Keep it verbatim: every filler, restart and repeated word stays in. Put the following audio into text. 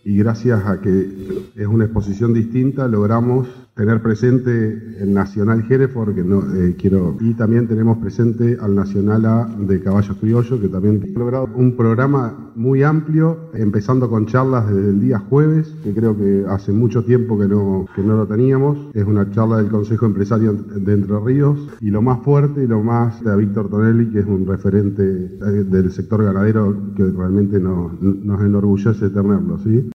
y gracias a que es una exposición distinta logramos tener presente el Nacional Hereford, que no eh, quiero, y también tenemos presente al Nacional A de Caballos Criollos, que también ha logrado un programa muy amplio, empezando con charlas desde el día jueves, que creo que hace mucho tiempo que no, que no lo teníamos. Es una charla del Consejo Empresario de Entre Ríos, y lo más fuerte y lo más de Víctor Tonelli, que es un referente del sector ganadero que realmente nos, nos enorgullece tenerlo, ¿sí?